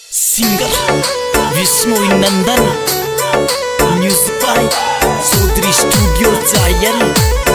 Singer Vishnu Nandan, music by Chaudhary Studio Jayal.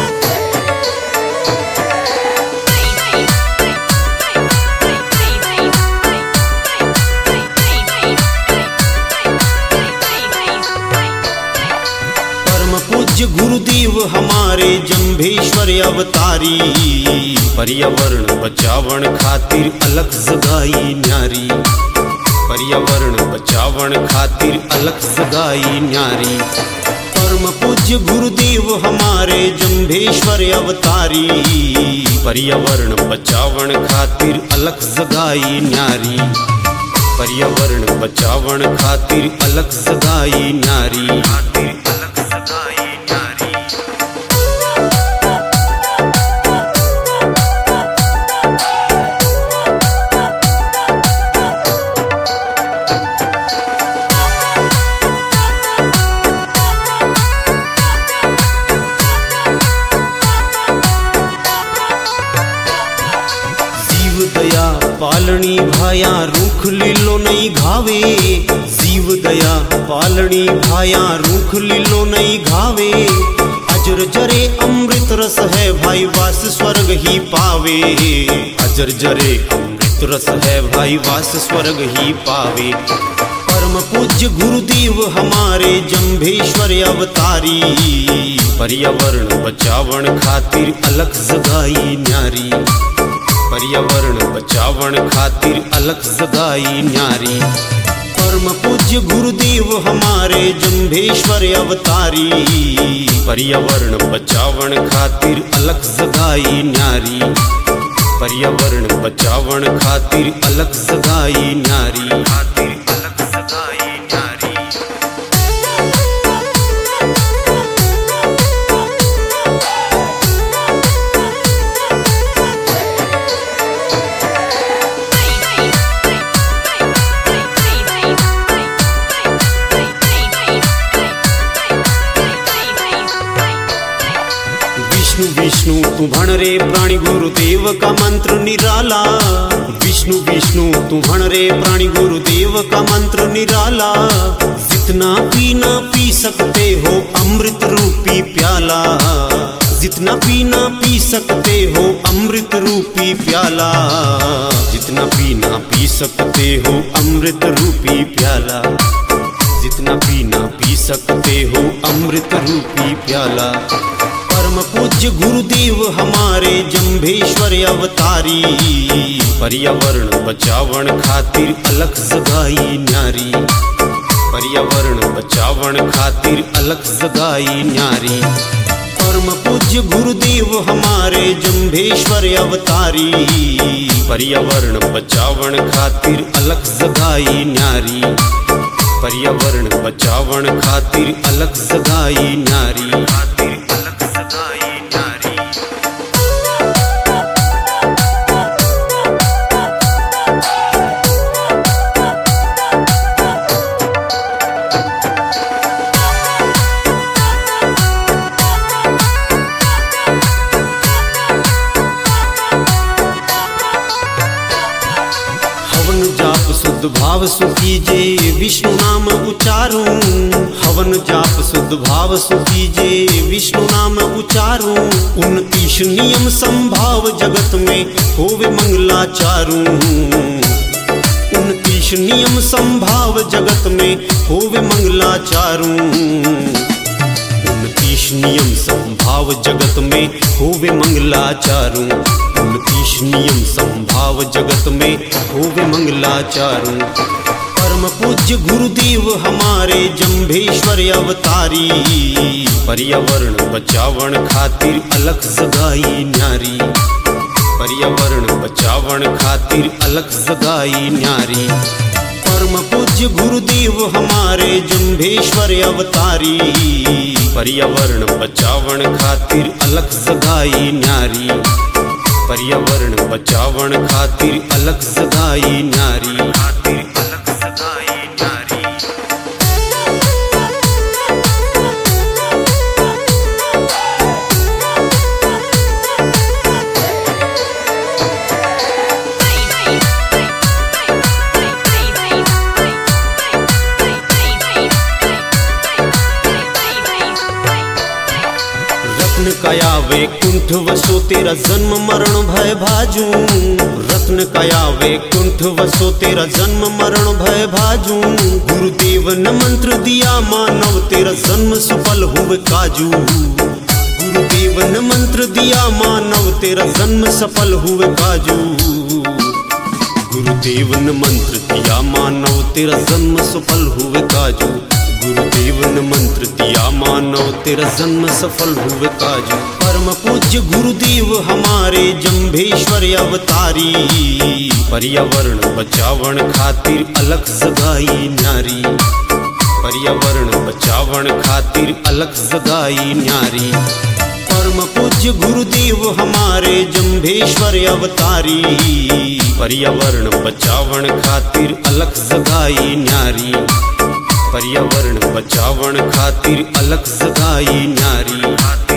पूज्य गुरुदेव हमारे जंभेश्वर अवतारी, पर्यावरण बचावन खातिर अलख जगाई न्यारी। पर्यावरण बचावन खातिर अलख जगाई न्यारी। परम पूज्य गुरुदेव हमारे जंभेश्वर अवतारी, पर्यावरण बचावन खातिर अलख जगाई न्यारी। पर्यावरण बचावन खातिर अलख जगाई न्यारी। दया पालनी भाया रूख लीलो नहीं घावे। जीव दया पालनी भाया रूख लीलो नहीं घावे। अजर जरे अमृत रस है भाई वास स्वर्ग ही पावे। अजर जरे अमृत रस है भाई वास स्वर्ग ही पावे। परम पूज्य गुरुदेव हमारे जंभेश्वर अवतारी, पर्यावरण बचावन खातिर अलख जगाई न्यारी। पर्यावरण बचावन खातिर अलख जगाई न्यारी। परम पूज्य गुरुदेव हमारे जंभेश्वर अवतारी, पर्यावरण बचावन खातिर अलख जगाई न्यारी। पर्यावरण बचावन खातिर अलख जगाई न्यारी। विष्णु तू भण रे प्राणी गुरुदेव का मंत्र निराला। विष्णु विष्णु तू भण रे प्राणी गुरुदेव का मंत्र निराला। जितना पीना पी सकते हो अमृत रूपी प्याला। जितना पीना पी सकते हो अमृत रूपी प्याला। जितना पीना पी सकते हो अमृत रूपी प्याला। जितना पीना पी सकते हो अमृत रूपी प्याला। परम पूज्य गुरुदेव हमारे जंभेश्वर अवतारी, पर्यावरण बचावन खातिर अलख जगाई न्यारी। पर्यावरण बचावन खातिर अलख जगाई न्यारी। परम पूज्य गुरुदेव हमारे जंभेश्वर अवतारी, पर्यावरण बचावन खातिर अलख जगाई न्यारी। पर्यावरण बचावन खातिर अलख जगाई न्यारी। शुद्ध भाव सुखीजे विष्णु नाम उचारूं। हवन जाप शुद्ध भाव सुखीजे विष्णु नाम उचारूं। 29 नियम संभाव जगत में होवे मंगलाचारूं। 29 नियम संभाव जगत में होवे मंगलाचारूं। 29 नियम संभाव जगत में होवे मंगलाचारूं। 29 नियम संभाव जगत में होवे मंगलाचारूं। परम पूज्य गुरुदेव हमारे जंभेश्वर अवतारी, पर्यावरण बचावन खातिर अलख जगाई न्यारी। पर्यावरण बचावन खातिर अलख जगाई न्यारी। परम पूज्य गुरुदेव हमारे जंभेश्वर अवतारी, पर्यावरण बचावन खातिर अलख जगाई न्यारी। पर्यावरण बचावन खातिर अलख जगाई न्यारी। कया वैकुंठ वसो तेरा जन्म मरण भय भाजू। रत्न कया वैकुंठ वसो तेरा जन्म मरण भय भाजू। गुरुदेव ने मंत्र दिया मानव तेरा जन्म सफल हुए काजू। गुरुदेव ने मंत्र दिया मानव तेरा जन्म सफल हुए काजू। गुरुदेव ने मंत्र दिया मानव तेरा जन्म सफल हुए काजू। गुरुदेव ने मंत्र दिया मानव तेरा जन्म सफल हुए काजू। परम पूज्य गुरुदेव हमारे जंभेश्वर अवतारी। पर्यावरण बचावन खातिर अलख जगाई न्यारी। पर्यावरण बचावन खातिर अलख जगाई न्यारी। परम पूज्य गुरुदेव हमारे जंभेश्वर अवतारी। पर्यावरण बचावन खातिर अलख जगाई न्यारी। पर्यावरण बचावन खातिर अलख जगाई न्यारी।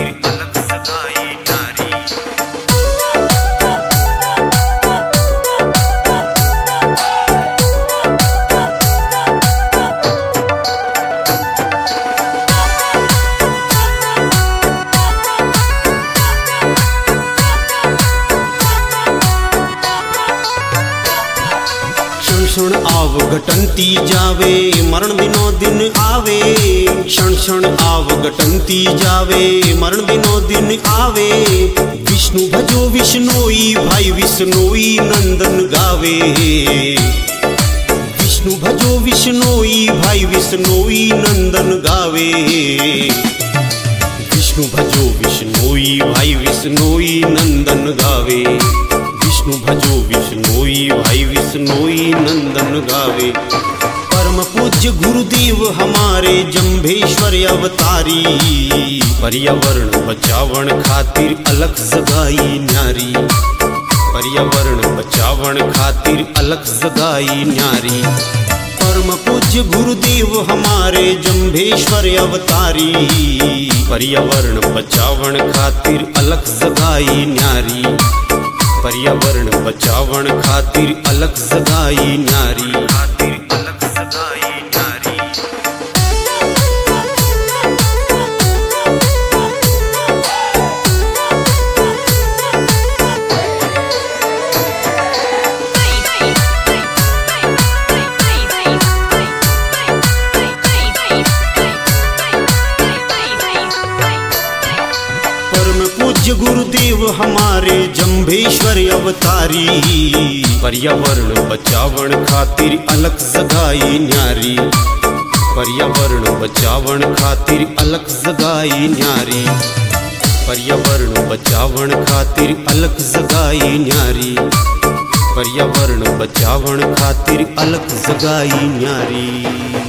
क्षण आव घटंती जावे मरण दिनों दिन आवे। क्षण क्षण आव घटंती जावे मरण दिनों दिन आवे। विष्णु भजो विष्णोई भाई विष्णोई नंदन गावे। विष्णु भजो विष्णोई भाई विष्णोई नंदन गावे। विष्णु भजो विष्णोई भाई विष्णोई नंदन गावे। विष्णु भजो विष्णोई भाई विष्णोई नंदन गावे। परम पूज्य गुरुदेव हमारे जंभेश्वर अवतारी। पर्यावरण बचावन खातिर अलख जगाई न्यारी। पर्यावरण बचावन खातिर अलख जगाई न्यारी। परम पूज्य गुरुदेव हमारे जंभेश्वर अवतारी। पर्यावरण बचावन खातिर अलख जगाई न्यारी। पर्यावरण बचावन खातिर अलख जगाई न्यारी। पूज्य गुरुदेव हमारे जंभेश्वर अवतारी। पर्यावरण बचावन खातिर अलख जगाई न्यारी। पर्यावरण बचावन खातिर अलख जगाई न्यारी। पर्यावरण बचावन खातिर अलख जगाई न्यारी। पर्यावरण बचावन खातिर अलख जगाई न्यारी।